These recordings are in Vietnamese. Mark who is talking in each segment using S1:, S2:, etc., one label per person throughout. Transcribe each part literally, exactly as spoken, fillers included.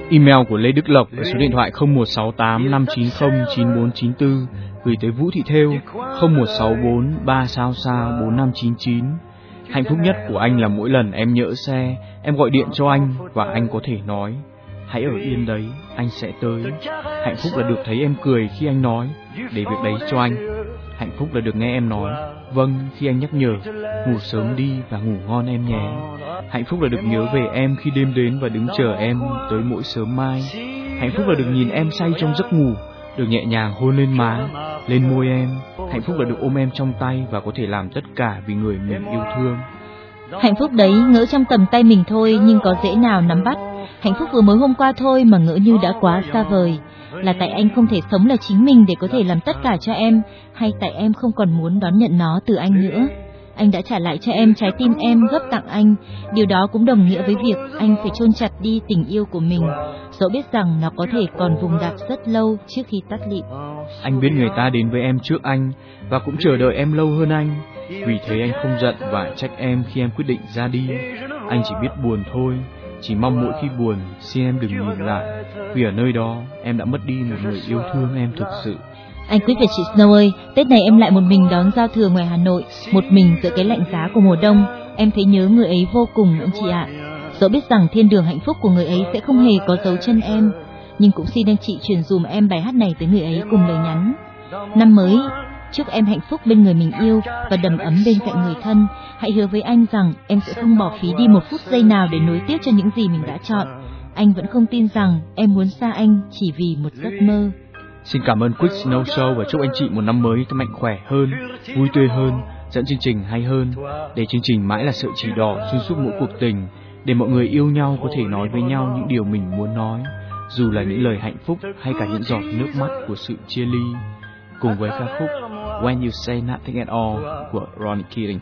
S1: Email của Lê Đức Lộc ở số điện thoại không một sáu tám năm chín không chín bốn chín tư, gửi tới Vũ Thị Thêu không một sáu bốn ba sao sao bốn năm chín chín. Hạnh phúc nhất của anh là mỗi lần em nhỡ xe, em gọi điện cho anh và anh có thể nói hãy ở yên đấy, anh sẽ tới. Hạnh phúc là được thấy em cười khi anh nói để việc đấy cho anh. Hạnh phúc là được nghe em nói vâng khi anh nhắc nhở ngủ sớm đi và ngủ ngon em nhé. Hạnh phúc là được nhớ về em khi đêm đến và đứng chờ em tới mỗi sớm mai. Hạnh phúc là được nhìn em say trong giấc ngủ, được nhẹ nhàng hôn lên má, lên môi em. Hạnh phúc là được ôm em trong tay và có thể làm tất cả vì người mình yêu thương.
S2: Hạnh phúc đấy ngỡ trong tầm tay mình thôi nhưng có dễ nào nắm bắt. Hạnh phúc vừa mới hôm qua thôi mà ngỡ như đã quá xa vời. Là tại anh không thể sống là chính mình để có thể làm tất cả cho em, hay tại em không còn muốn đón nhận nó từ anh nữa? Anh đã trả lại cho em trái tim em gấp tặng anh. Điều đó cũng đồng nghĩa với việc anh phải chôn chặt đi tình yêu của mình, dẫu biết rằng nó có thể còn vùng đạp rất lâu trước khi tắt lịm.
S1: Anh biết người ta đến với em trước anh và cũng chờ đợi em lâu hơn anh. Vì thế anh không giận và trách em khi em quyết định ra đi. Anh chỉ biết buồn thôi. Chỉ mong mỗi khi buồn, xin em đừng nhìn lại, vì ở nơi đó em đã mất đi một người yêu thương em thực sự.
S2: Anh Quyết và chị Snow ơi, Tết này em lại một mình đón giao thừa ngoài Hà Nội, một mình giữa cái lạnh giá của mùa đông. Em thấy nhớ người ấy vô cùng ông chị ạ. Dẫu biết rằng thiên đường hạnh phúc của người ấy sẽ không hề có dấu chân em, nhưng cũng xin anh chị truyền dùm em bài hát này tới người ấy cùng lời nhắn. Năm mới, chúc em hạnh phúc bên người mình yêu và đầm ấm bên cạnh người thân. Hãy hứa với anh rằng em sẽ không bỏ phí đi một phút giây nào để nối tiếp cho những gì mình đã chọn. Anh vẫn không tin rằng em muốn xa anh chỉ vì một giấc mơ.
S1: Xin cảm ơn Quick Snow Show và chúc anh chị một năm mới mạnh khỏe hơn, vui tươi hơn, dẫn chương trình hay hơn, để chương trình mãi là sợi chỉ đỏ xuyên suốt mỗi cuộc tình, để mọi người yêu nhau có thể nói với nhau những điều mình muốn nói, dù là những lời hạnh phúc hay cả những giọt nước mắt của sự chia ly. Cùng với ca khúc When You Say Nothing At All của Ronnie Keating.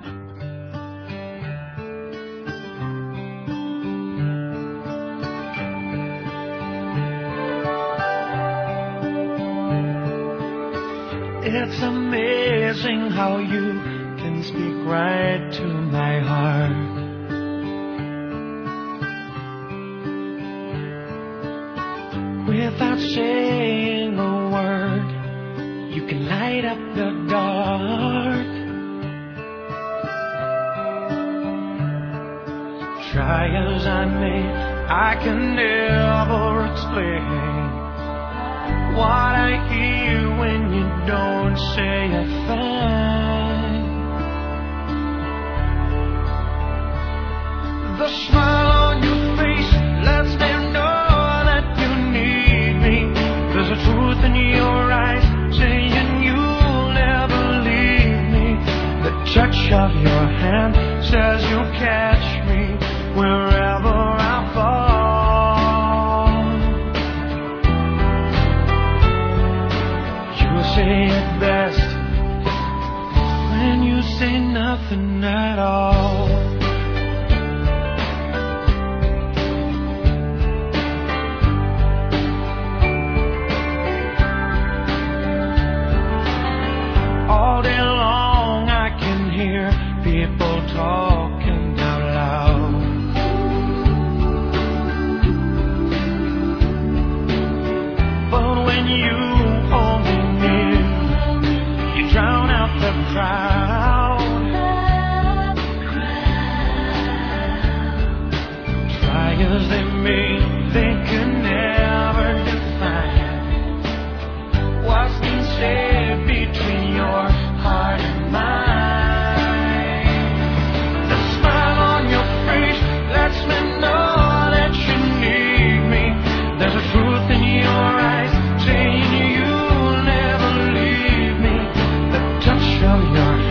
S3: It's amazing how you can speak right to my heart. Without saying a word, you can light up the dark. Try as I may, I can never explain what I hear when you don't say a thing. The smile on your face lets me know that you need me. There's a truth in your eyes saying you'll never leave me. The touch of your hand says you'll catch me wherever I fall. Say it best when you say nothing at all. All day long I can hear people talking out loud. But when you hold me drown out the crowd. Try as they may, they can never define what's been said between your heart and mine. The smile on your face lets me know that you need me. There's a truth in your eyes saying you'll never leave me. Show your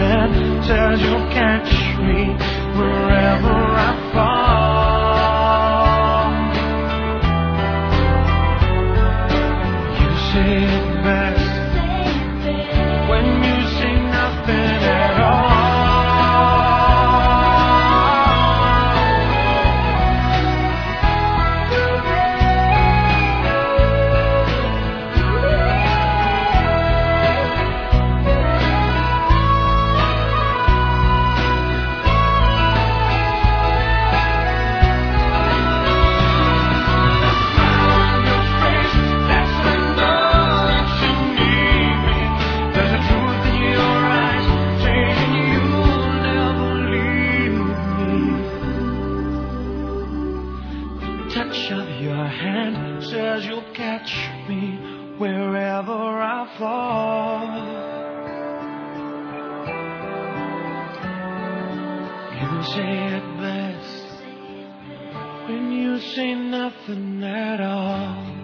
S3: says you'll catch me wherever I fall. You say it best when you say nothing at all.